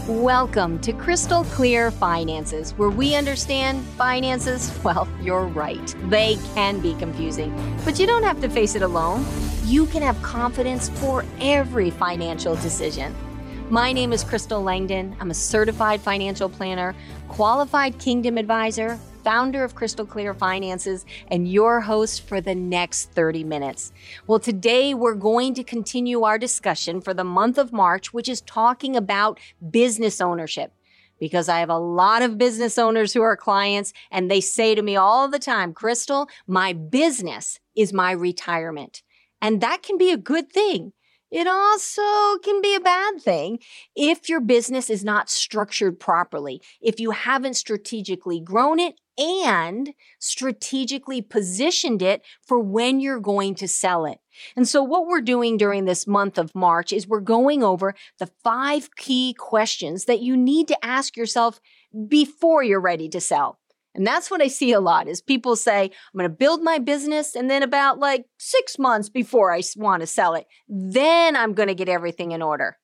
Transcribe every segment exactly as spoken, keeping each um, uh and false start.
Welcome to Crystal Clear Finances, where we understand finances. Well, you're right. They can be confusing, but you don't have to face it alone. You can have confidence for every financial decision. My name is Crystal Langdon. I'm a certified financial planner, qualified Kingdom advisor, founder of Crystal Clear Finances, and your host for the next thirty minutes. Well, today we're going to continue our discussion for the month of March, which is talking about business ownership. Because I have a lot of business owners who are clients, and they say to me all the time, Crystal, my business is my retirement. And that can be a good thing. It also can be a bad thing if your business is not structured properly, if you haven't strategically grown it and strategically positioned it for when you're going to sell it. And so what we're doing during this month of March is we're going over the five key questions that you need to ask yourself before you're ready to sell. And that's what I see a lot is people say, I'm going to build my business, and then about like six months before I want to sell it, then I'm going to get everything in order.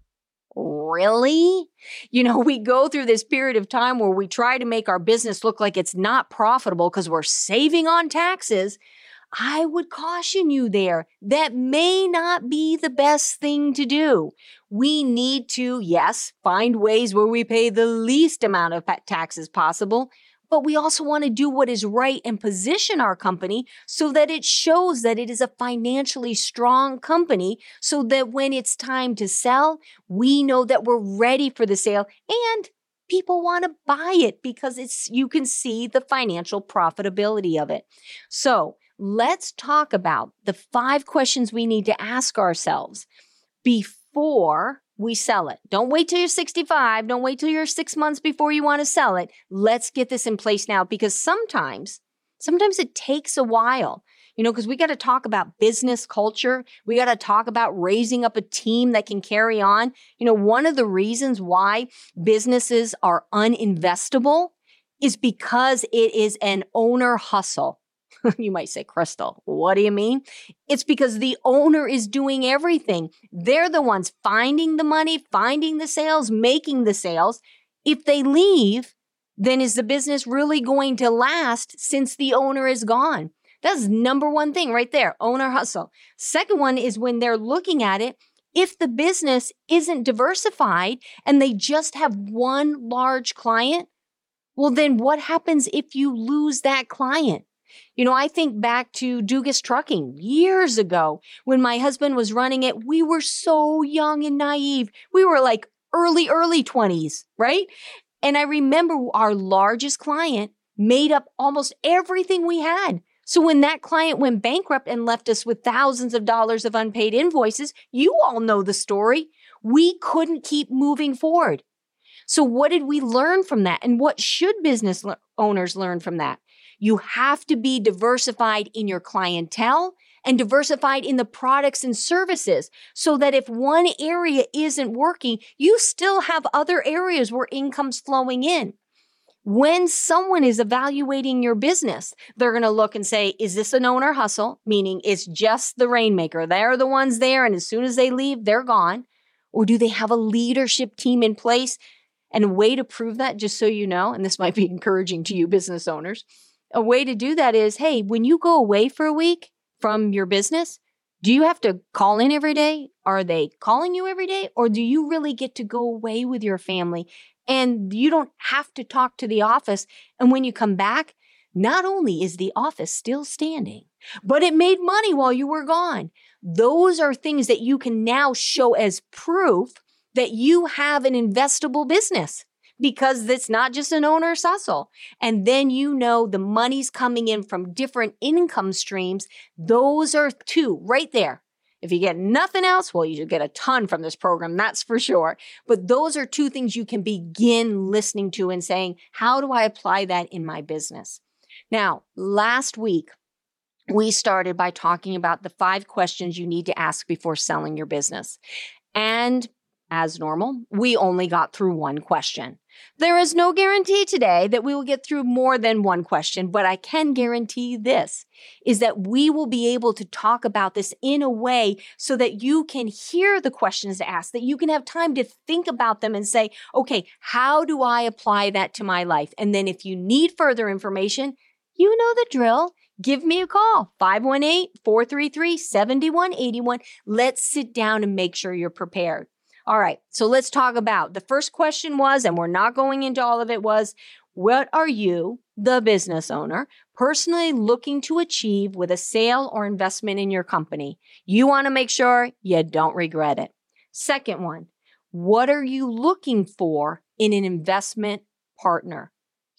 Really? You know, we go through this period of time where we try to make our business look like it's not profitable because we're saving on taxes. I would caution you there. That may not be the best thing to do. We need to, yes, find ways where we pay the least amount of taxes possible. But we also want to do what is right and position our company so that it shows that it is a financially strong company so that when it's time to sell, we know that we're ready for the sale and people want to buy it because it's you can see the financial profitability of it. So let's talk about the five questions we need to ask ourselves before we sell it. Don't wait till you're sixty-five. Don't wait till you're six months before you want to sell it. Let's get this in place now because sometimes, sometimes it takes a while, you know, because we got to talk about business culture. We got to talk about raising up a team that can carry on. You know, one of the reasons why businesses are uninvestable is because it is an owner hustle. You might say, Crystal, what do you mean? It's because the owner is doing everything. They're the ones finding the money, finding the sales, making the sales. If they leave, then is the business really going to last since the owner is gone? That's number one thing right there, owner hustle. Second one is when they're looking at it, if the business isn't diversified and they just have one large client, well, then what happens if you lose that client? You know, I think back to Dugas Trucking years ago when my husband was running it. We were so young and naive. We were like early, early twenties, right? And I remember our largest client made up almost everything we had. So when that client went bankrupt and left us with thousands of dollars of unpaid invoices, you all know the story. We couldn't keep moving forward. So what did we learn from that? And what should business le- owners learn from that? You have to be diversified in your clientele and diversified in the products and services so that if one area isn't working, you still have other areas where income's flowing in. When someone is evaluating your business, they're going to look and say, is this an owner hustle? Meaning it's just the rainmaker. They're the ones there. And as soon as they leave, they're gone. Or do they have a leadership team in place? And a way to prove that, just so you know, and this might be encouraging to you business owners, a way to do that is, hey, when you go away for a week from your business, do you have to call in every day? Are they calling you every day? Or do you really get to go away with your family and you don't have to talk to the office? And when you come back, not only is the office still standing, but it made money while you were gone. Those are things that you can now show as proof that you have an investable business. Because it's not just an owner's hustle. And then you know the money's coming in from different income streams. Those are two right there. If you get nothing else, well, you should get a ton from this program, that's for sure. But those are two things you can begin listening to and saying, how do I apply that in my business? Now, last week, we started by talking about the five questions you need to ask before selling your business. And As normal, we only got through one question. There is no guarantee today that we will get through more than one question, but I can guarantee this, is that we will be able to talk about this in a way so that you can hear the questions asked, that you can have time to think about them and say, okay, how do I apply that to my life? And then if you need further information, you know the drill. Give me a call, five one eight, four three three, seven one eight one. Let's sit down and make sure you're prepared. All right, so let's talk about the first question was, and we're not going into all of it, was what are you, the business owner, personally looking to achieve with a sale or investment in your company? You want to make sure you don't regret it. Second one, what are you looking for in an investment partner?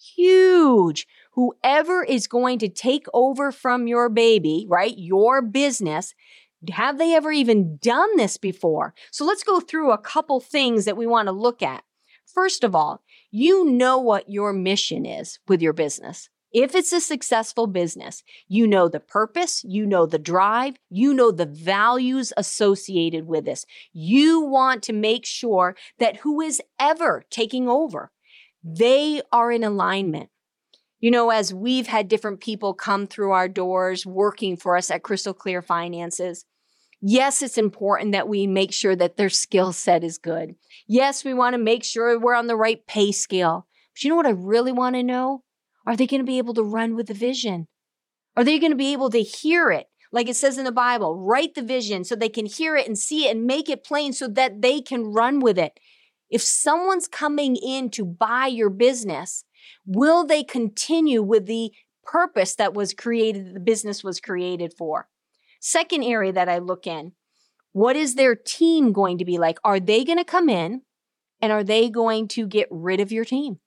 Huge. Whoever is going to take over from your baby, right, your business, have they ever even done this before? So let's go through a couple things that we want to look at. First of all, you know what your mission is with your business. If it's a successful business, you know the purpose, you know the drive, you know the values associated with this. You want to make sure that who is ever taking over, they are in alignment. You know, as we've had different people come through our doors working for us at Crystal Clear Finances, yes, it's important that we make sure that their skill set is good. Yes, we want to make sure we're on the right pay scale. But you know what I really want to know? Are they going to be able to run with the vision? Are they going to be able to hear it? Like it says in the Bible, write the vision so they can hear it and see it and make it plain so that they can run with it. If someone's coming in to buy your business, will they continue with the purpose that was created, the business was created for? Second area that I look in, what is their team going to be like? Are they going to come in and are they going to get rid of your team?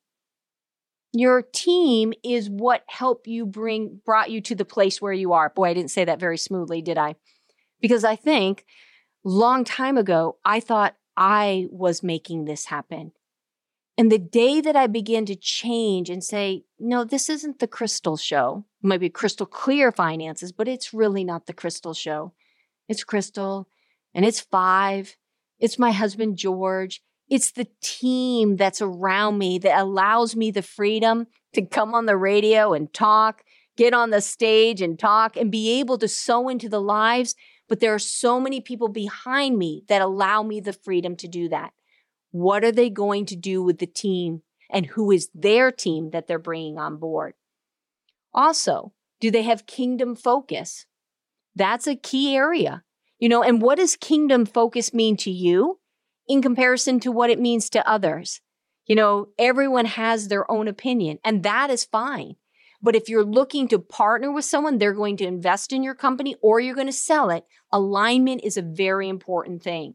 Your team is what helped you bring, brought you to the place where you are. Boy, I didn't say that very smoothly, did I? Because I think long time ago, I thought I was making this happen. And the day that I began to change and say, no, this isn't the Crystal Show. It might be Crystal Clear Finances, but it's really not the Crystal Show. It's Crystal and it's Five. It's my husband, George. It's the team that's around me that allows me the freedom to come on the radio and talk, get on the stage and talk and be able to sow into the lives. But there are so many people behind me that allow me the freedom to do that. What are they going to do with the team and who is their team that they're bringing on board? Also, do they have kingdom focus? That's a key area. You know, and what does kingdom focus mean to you in comparison to what it means to others? You know, everyone has their own opinion, and that is fine. But if you're looking to partner with someone, they're going to invest in your company or you're going to sell it, alignment is a very important thing.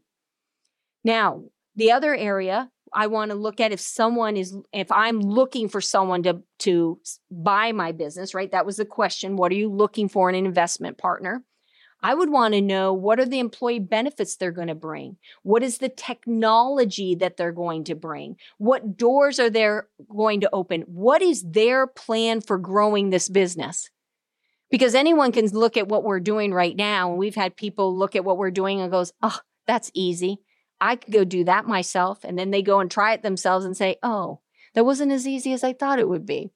Now, the other area I want to look at, if someone is, if I'm looking for someone to, to buy my business, right? That was the question. What are you looking for in an investment partner? I would want to know, what are the employee benefits they're going to bring? What is the technology that they're going to bring? What doors are they going to open? What is their plan for growing this business? Because anyone can look at what we're doing right now. And we've had people look at what we're doing and goes, oh, that's easy. I could go do that myself. And then they go and try it themselves and say, oh, that wasn't as easy as I thought it would be.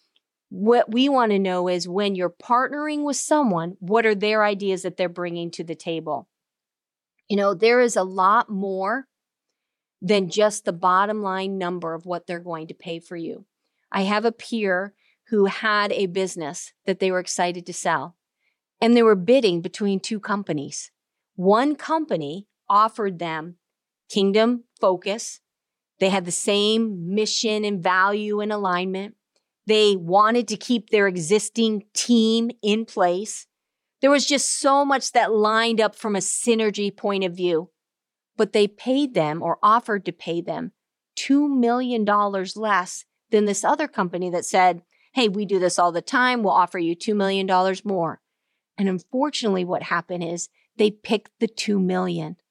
What we want to know is when you're partnering with someone, what are their ideas that they're bringing to the table? You know, there is a lot more than just the bottom line number of what they're going to pay for you. I have a peer who had a business that they were excited to sell, and they were bidding between two companies. One company offered them kingdom focus. They had the same mission and value and alignment. They wanted to keep their existing team in place. There was just so much that lined up from a synergy point of view. But they paid them or offered to pay them two million dollars less than this other company that said, hey, we do this all the time. We'll offer you two million dollars more. And unfortunately, what happened is they picked the two million dollars.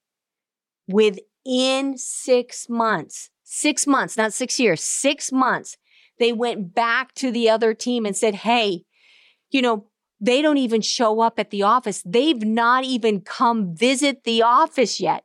Within six months, six months, not six years, six months, they went back to the other team and said, hey, you know, they don't even show up at the office. They've not even come visit the office yet.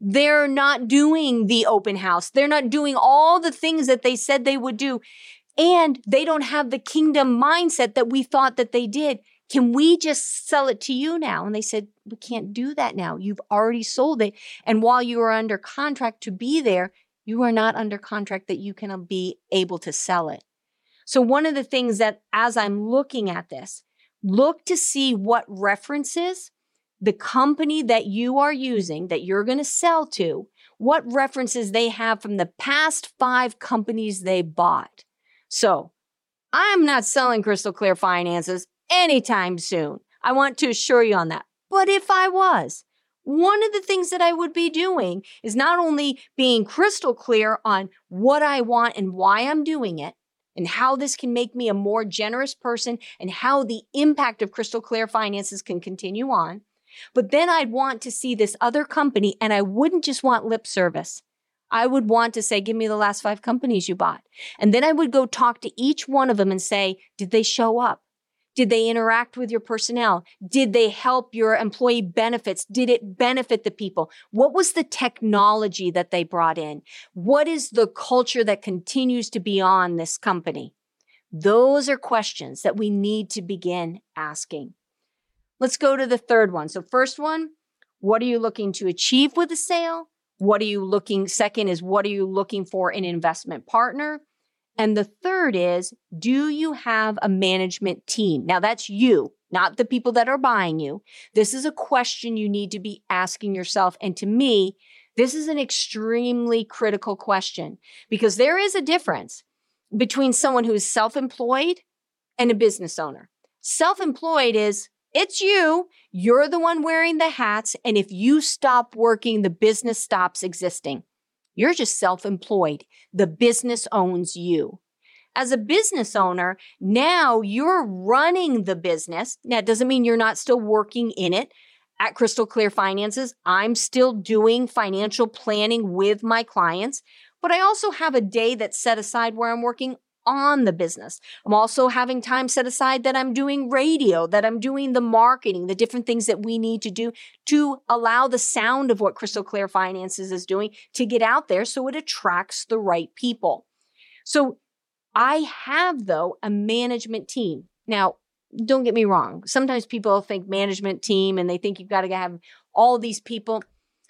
They're not doing the open house. They're not doing all the things that they said they would do. And they don't have the kingdom mindset that we thought that they did. Can we just sell it to you now? And they said, we can't do that now. You've already sold it. And while you are under contract to be there, you are not under contract that you can be able to sell it. So one of the things that as I'm looking at this, look to see what references the company that you are using, that you're going to sell to, what references they have from the past five companies they bought. So I'm not selling Crystal Clear Finances anytime soon. I want to assure you on that. But if I was, one of the things that I would be doing is not only being crystal clear on what I want and why I'm doing it, and how this can make me a more generous person, and how the impact of Crystal Clear Finances can continue on. But then I'd want to see this other company, and I wouldn't just want lip service. I would want to say, give me the last five companies you bought. And then I would go talk to each one of them and say, did they show up? Did they interact with your personnel? Did they help your employee benefits? Did it benefit the people? What was the technology that they brought in? What is the culture that continues to be on this company? Those are questions that we need to begin asking. Let's go to the third one. So first one, what are you looking to achieve with a sale? What are you looking, second is what are you looking for in an investment partner? And the third is, do you have a management team? Now that's you, not the people that are buying you. This is a question you need to be asking yourself. And to me, this is an extremely critical question because there is a difference between someone who is self-employed and a business owner. Self-employed is, it's you, you're the one wearing the hats, and if you stop working, the business stops existing. You're just self-employed. The business owns you. As a business owner, now you're running the business. Now, it doesn't mean you're not still working in it. At Crystal Clear Finances, I'm still doing financial planning with my clients, but I also have a day that's set aside where I'm working on the business. I'm also having time set aside that I'm doing radio, that I'm doing the marketing, the different things that we need to do to allow the sound of what Crystal Clear Finances is doing to get out there so it attracts the right people. So I have, though, a management team. Now, don't get me wrong. Sometimes people think management team and they think you've got to have all these people.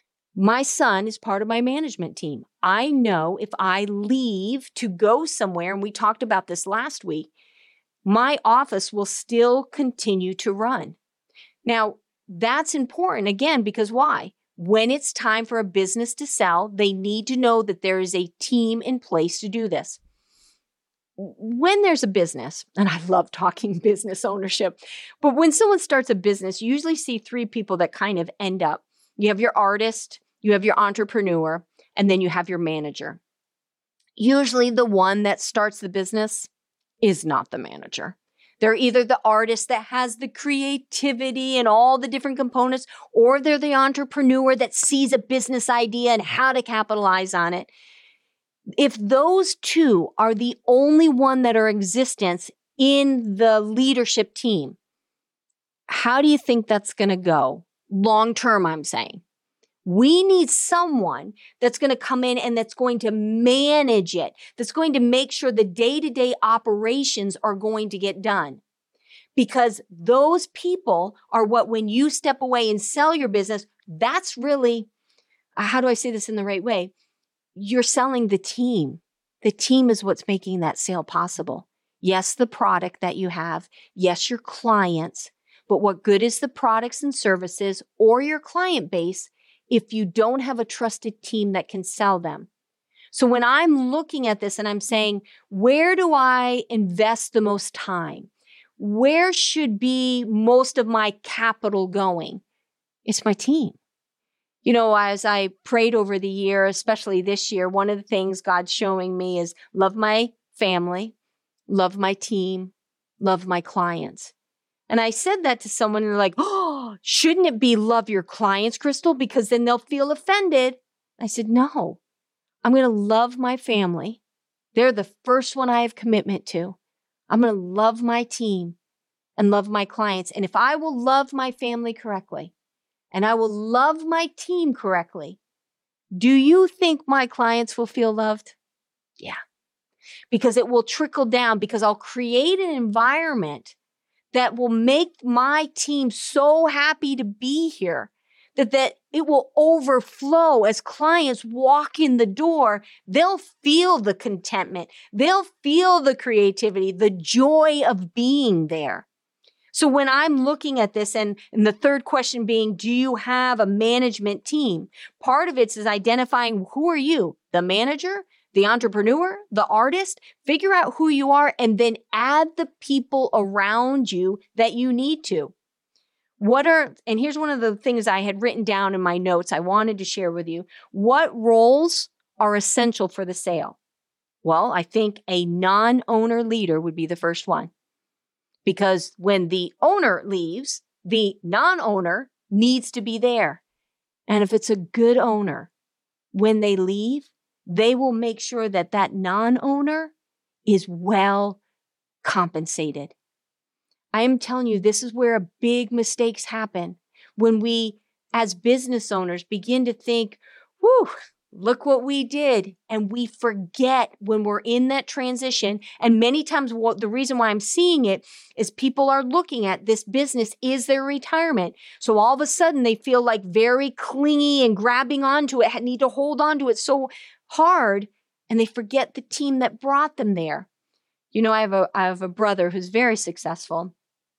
My son is part of my management team. I know if I leave to go somewhere, and we talked about this last week, my office will still continue to run. Now, that's important, again, because why? When it's time for a business to sell, they need to know that there is a team in place to do this. When there's a business, and I love talking business ownership, but when someone starts a business, you usually see three people that kind of end up. You have your artist, you have your entrepreneur, and then you have your manager. Usually the one that starts the business is not the manager. They're either the artist that has the creativity and all the different components, or they're the entrepreneur that sees a business idea and how to capitalize on it. If those two are the only one that are in existence in the leadership team, how do you think that's going to go? Long term, I'm saying. We need someone that's going to come in and that's going to manage it, that's going to make sure the day-to-day operations are going to get done. Because those people are what, when you step away and sell your business, that's really, how do I say this in the right way? You're selling the team. The team is what's making that sale possible. Yes, the product that you have. Yes, your clients. But what good is the products and services or your client base if you don't have a trusted team that can sell them? So when I'm looking at this and I'm saying, where do I invest the most time? Where should be most of my capital going? It's my team. You know, as I prayed over the year, especially this year, one of the things God's showing me is love my family, love my team, love my clients. And I said that to someone and they're like, oh, shouldn't it be love your clients, Crystal? Because then they'll feel offended. I said, no, I'm going to love my family. They're the first one I have commitment to. I'm going to love my team and love my clients. And if I will love my family correctly, and I will love my team correctly, Do you think my clients will feel loved? Yeah, because it will trickle down, because I'll create an environment that will make my team so happy to be here that, that it will overflow as clients walk in the door. They'll feel the contentment. They'll feel the creativity, the joy of being there. So when I'm looking at this, and, and the third question being, do you have a management team? Part of it is identifying, who are you? The manager, the entrepreneur, the artist? Figure out who you are and then add the people around you that you need to. What are, and here's one of the things I had written down in my notes I wanted to share with you. What roles are essential for the sale? Well, I think a non-owner leader would be the first one. Because when the owner leaves, the non-owner needs to be there. And if it's a good owner, when they leave, they will make sure that that non-owner is well compensated. I am telling you, this is where big mistakes happen. When we, as business owners, begin to think, whew, look what we did. And we forget when we're in that transition. And many times what the reason why I'm seeing it is people are looking at this business is their retirement. So all of a sudden they feel like very clingy and grabbing onto it, need to hold on to it so hard. And they forget the team that brought them there. You know, I have a, I have a brother who's very successful.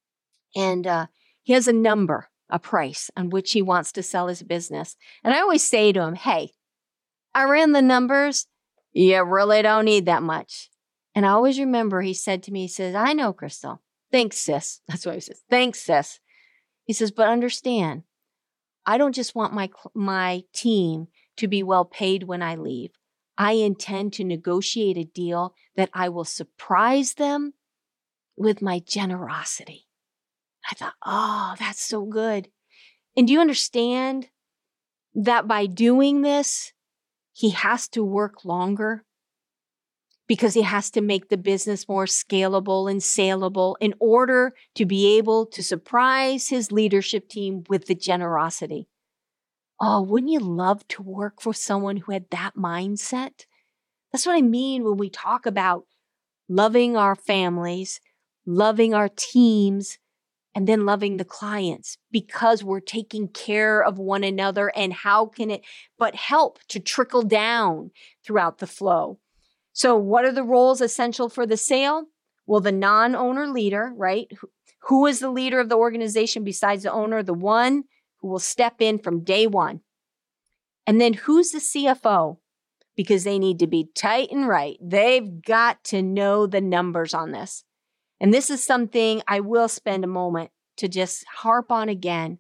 And uh, he has a number, a price on which he wants to sell his business. And I always say to him, hey, I ran the numbers. You really don't need that much. And I always remember he said to me, he says, I know, Crystal. Thanks, sis. That's what he says. Thanks, sis. He says, but understand, I don't just want my, my team to be well paid when I leave. I intend to negotiate a deal that I will surprise them with my generosity. I thought, oh, that's so good. And do you understand that by doing this, he has to work longer because he has to make the business more scalable and saleable in order to be able to surprise his leadership team with the generosity. Oh, wouldn't you love to work for someone who had that mindset? That's what I mean when we talk about loving our families, loving our teams, and then loving the clients, because we're taking care of one another. And how can it but help to trickle down throughout the flow? So what are the roles essential for the sale? Well, the non-owner leader, right? Who is the leader of the organization besides the owner? The one who will step in from day one. And then who's the C F O? Because they need to be tight and right. They've got to know the numbers on this. And this is something I will spend a moment to just harp on again.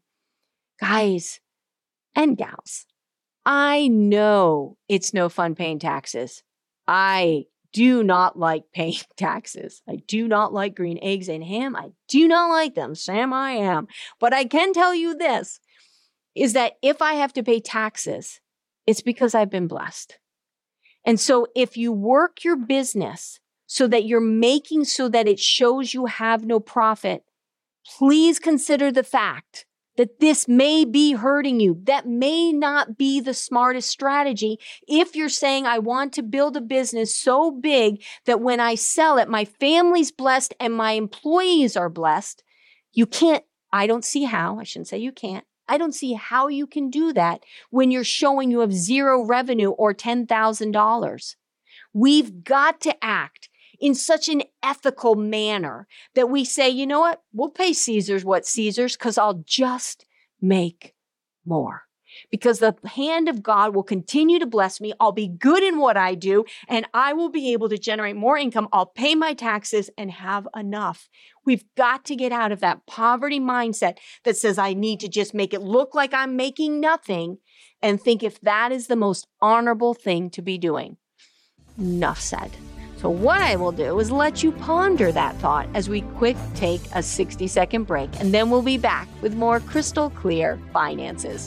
Guys and gals, I know it's no fun paying taxes. I do not like paying taxes. I do not like green eggs and ham. I do not like them. Sam, I am. But I can tell you this, is that if I have to pay taxes, it's because I've been blessed. And so if you work your business so that you're making so that it shows you have no profit, please consider the fact that this may be hurting you. That may not be the smartest strategy. If you're saying, I want to build a business so big that when I sell it, my family's blessed and my employees are blessed, you can't, I don't see how, I shouldn't say you can't. I don't see how you can do that when you're showing you have zero revenue or ten thousand dollars. We've got to act in such an ethical manner that we say, you know what, we'll pay Caesar's what Caesar's because I'll just make more. Because the hand of God will continue to bless me. I'll be good in what I do, and I will be able to generate more income. I'll pay my taxes and have enough. We've got to get out of that poverty mindset that says I need to just make it look like I'm making nothing and think if that is the most honorable thing to be doing. Enough said. So what I will do is let you ponder that thought as we quick take a sixty second break, and then we'll be back with more crystal clear finances.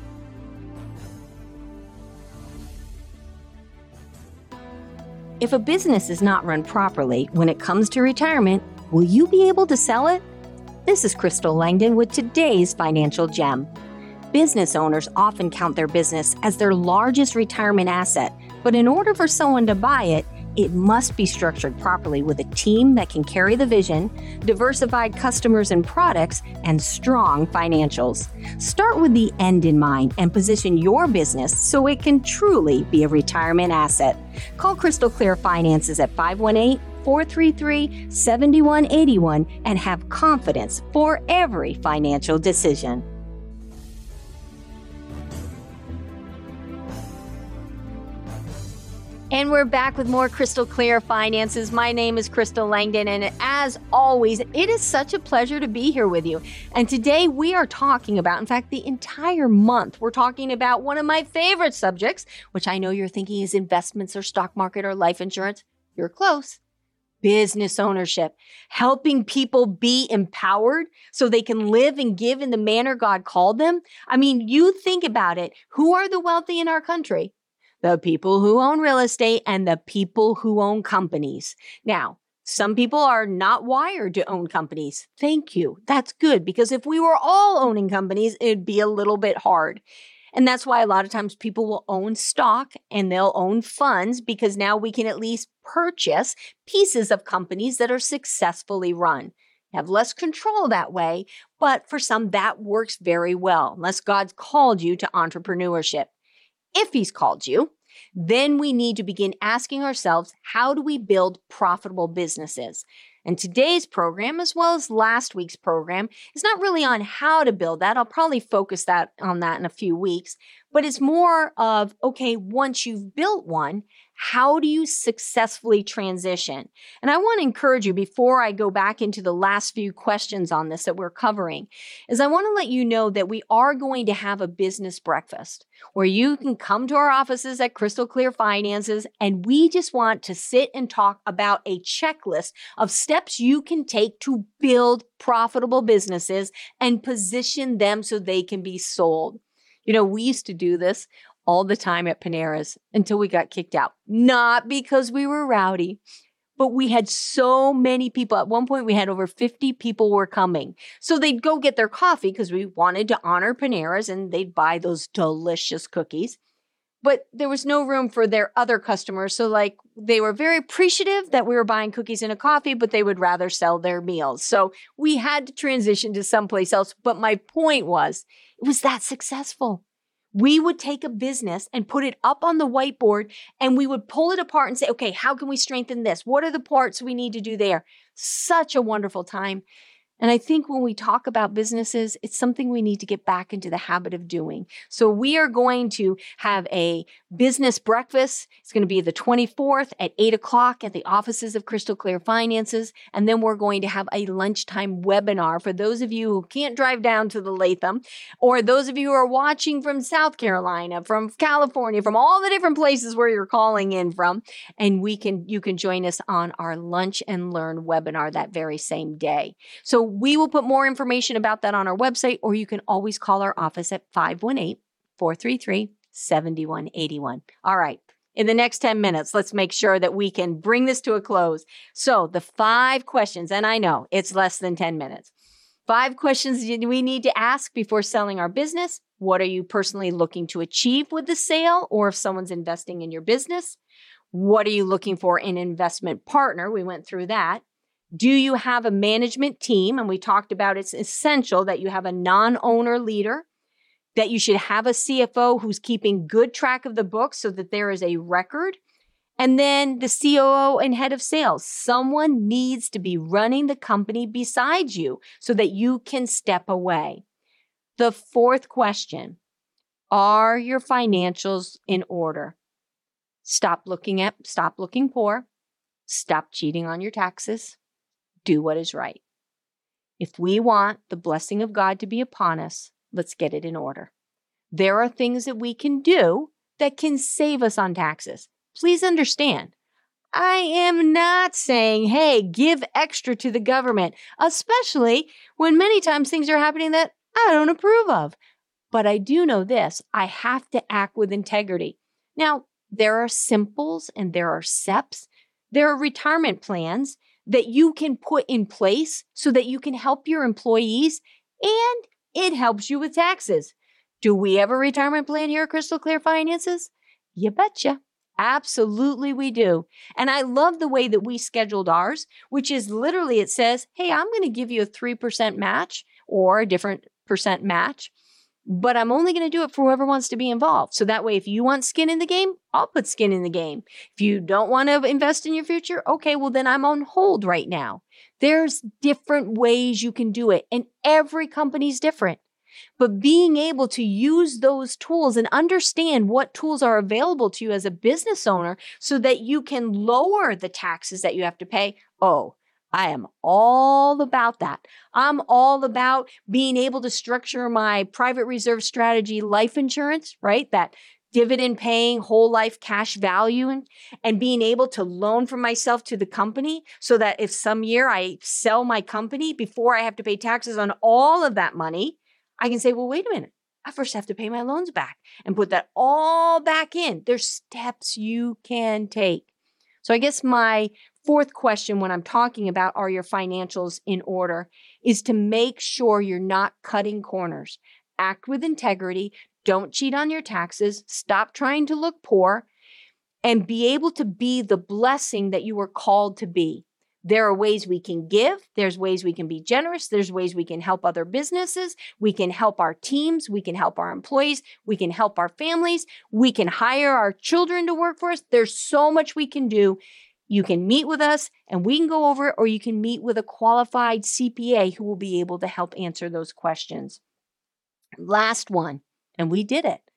If a business is not run properly when it comes to retirement, will you be able to sell it? This is Crystal Langdon with today's financial gem. Business owners often count their business as their largest retirement asset, but in order for someone to buy it, it must be structured properly with a team that can carry the vision, diversified customers and products, and strong financials. Start with the end in mind and position your business so it can truly be a retirement asset. Call Crystal Clear Finances at five one eight, four three three, seven one eight one and have confidence for every financial decision. And we're back with more Crystal Clear Finances. My name is Crystal Langdon, and as always, it is such a pleasure to be here with you. And today we are talking about, in fact, the entire month, we're talking about one of my favorite subjects, which I know you're thinking is investments or stock market or life insurance. You're close. Business ownership, helping people be empowered so they can live and give in the manner God called them. I mean, you think about it. Who are the wealthy in our country? The people who own real estate and the people who own companies. Now, some people are not wired to own companies. Thank you. That's good, because if we were all owning companies, it'd be a little bit hard. And that's why a lot of times people will own stock and they'll own funds, because now we can at least purchase pieces of companies that are successfully run. Have less control that way, but for some that works very well, unless God's called you to entrepreneurship. If He's called you, then we need to begin asking ourselves, how do we build profitable businesses? And today's program, as well as last week's program, is not really on how to build that. I'll probably focus that on that in a few weeks, but it's more of, okay, once you've built one, how do you successfully transition? And I want to encourage you, before I go back into the last few questions on this that we're covering, is I want to let you know that we are going to have a business breakfast where you can come to our offices at Crystal Clear Finances, and we just want to sit and talk about a checklist of steps you can take to build profitable businesses and position them so they can be sold. You know, we used to do this all the time at Panera's until we got kicked out. Not because we were rowdy, but we had so many people. At one point, we had over fifty people were coming. So they'd go get their coffee because we wanted to honor Panera's, and they'd buy those delicious cookies. But there was no room for their other customers. So like they were very appreciative that we were buying cookies and a coffee, but they would rather sell their meals. So we had to transition to someplace else. But my point was, it was that successful. We would take a business and put it up on the whiteboard, and we would pull it apart and say, okay, how can we strengthen this? What are the parts we need to do there? Such a wonderful time. And I think when we talk about businesses, it's something we need to get back into the habit of doing. So we are going to have a business breakfast. It's going to be the twenty-fourth at eight o'clock at the offices of Crystal Clear Finances. And then we're going to have a lunchtime webinar for those of you who can't drive down to the Latham, or those of you who are watching from South Carolina, from California, from all the different places where you're calling in from. And we can, you can join us on our Lunch and Learn webinar that very same day. So we will put more information about that on our website, or you can always call our office at five one eight, four three three, seven one eight one. All right. In the next ten minutes, let's make sure that we can bring this to a close. So the five questions, and I know it's less than ten minutes. Five questions we need to ask before selling our business. What are you personally looking to achieve with the sale, or if someone's investing in your business? What are you looking for in an investment partner? We went through that. Do you have a management team? And we talked about it's essential that you have a non-owner leader, that you should have a C F O who's keeping good track of the books so that there is a record. And then the C O O and head of sales. Someone needs to be running the company besides you so that you can step away. The fourth question, are your financials in order? Stop looking at, stop looking poor. Stop cheating on your taxes. Do what is right. If we want the blessing of God to be upon us, let's get it in order. There are things that we can do that can save us on taxes. Please understand, I am not saying, hey, give extra to the government, especially when many times things are happening that I don't approve of. But I do know this, I have to act with integrity. Now, there are simples and there are S E Ps. There are retirement plans that you can put in place so that you can help your employees, and it helps you with taxes. Do we have a retirement plan here at Crystal Clear Finances? You betcha. Absolutely we do. And I love the way that we scheduled ours, which is literally it says, hey, I'm going to give you a three percent match or a different percent match, but I'm only going to do it for whoever wants to be involved. So that way, if you want skin in the game, I'll put skin in the game. If you don't want to invest in your future, okay, well then I'm on hold right now. There's different ways you can do it, and every company's different. But being able to use those tools and understand what tools are available to you as a business owner so that you can lower the taxes that you have to pay. Oh, I am all about that. I'm all about being able to structure my private reserve strategy life insurance, right? That dividend paying whole life cash value and, and being able to loan from myself to the company so that if some year I sell my company before I have to pay taxes on all of that money, I can say, well, wait a minute. I first have to pay my loans back and put that all back in. There's steps you can take. So I guess my fourth question when I'm talking about are your financials in order is to make sure you're not cutting corners. Act with integrity. Don't cheat on your taxes. Stop trying to look poor and be able to be the blessing that you were called to be. There are ways we can give. There's ways we can be generous. There's ways we can help other businesses. We can help our teams. We can help our employees. We can help our families. We can hire our children to work for us. There's so much we can do. You can meet with us and we can go over it, or you can meet with a qualified C P A who will be able to help answer those questions. Last one, and we did it.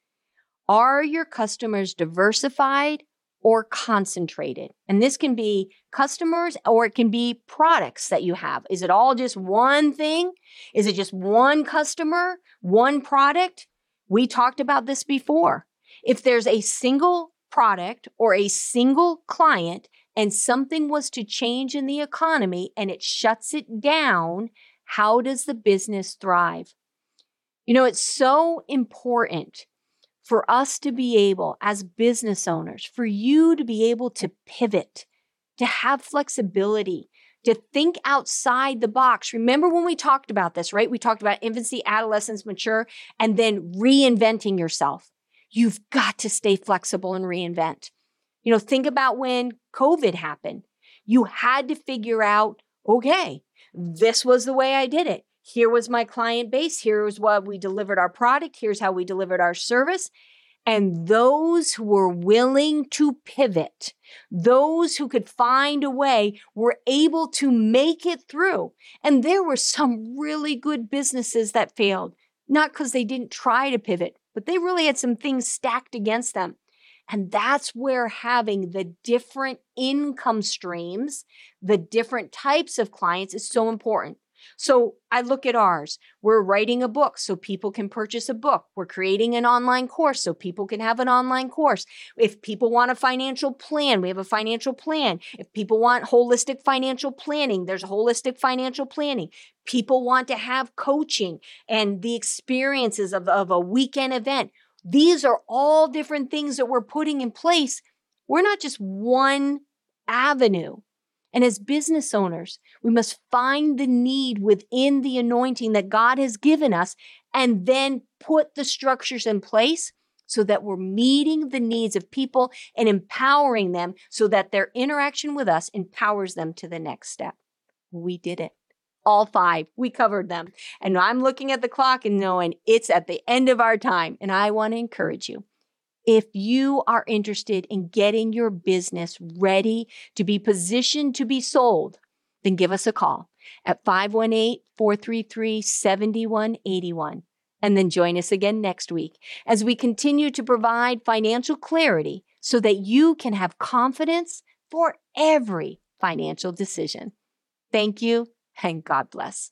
Are your customers diversified or concentrated? And this can be customers or it can be products that you have. Is it all just one thing? Is it just one customer, one product? We talked about this before. If there's a single product or a single client and something was to change in the economy and it shuts it down, how does the business thrive? You know, it's so important for us to be able, as business owners, for you to be able to pivot, to have flexibility, to think outside the box. Remember when we talked about this, right? We talked about infancy, adolescence, mature, and then reinventing yourself. You've got to stay flexible and reinvent. You know, think about when COVID happened. You had to figure out, okay, this was the way I did it. Here was my client base. Here was what we delivered our product. Here's how we delivered our service. And those who were willing to pivot, those who could find a way, were able to make it through. And there were some really good businesses that failed, not because they didn't try to pivot, but they really had some things stacked against them. And that's where having the different income streams, the different types of clients is so important. So I look at ours. We're writing a book so people can purchase a book. We're creating an online course so people can have an online course. If people want a financial plan, we have a financial plan. If people want holistic financial planning, there's holistic financial planning. People want to have coaching and the experiences of, of a weekend event. These are all different things that we're putting in place. We're not just one avenue. And as business owners, we must find the need within the anointing that God has given us and then put the structures in place so that we're meeting the needs of people and empowering them so that their interaction with us empowers them to the next step. We did it. All five. We covered them. And I'm looking at the clock and knowing it's at the end of our time. And I want to encourage you. If you are interested in getting your business ready to be positioned to be sold, then give us a call at five one eight, four three three, seven one eight one. And then join us again next week as we continue to provide financial clarity so that you can have confidence for every financial decision. Thank you and God bless.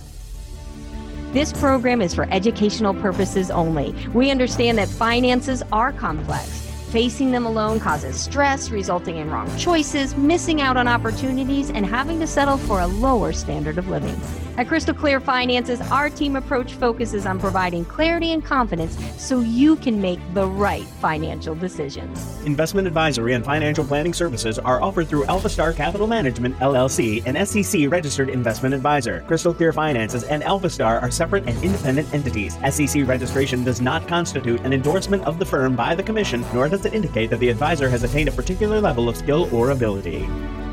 This program is for educational purposes only. We understand that finances are complex. Facing them alone causes stress, resulting in wrong choices, missing out on opportunities, and having to settle for a lower standard of living. At Crystal Clear Finances, our team approach focuses on providing clarity and confidence so you can make the right financial decisions. Investment advisory and financial planning services are offered through Alpha Star Capital Management, L L C, an S E C-registered investment advisor. Crystal Clear Finances and Alpha Star are separate and independent entities. S E C registration does not constitute an endorsement of the firm by the Commission, nor does it indicate that the advisor has attained a particular level of skill or ability.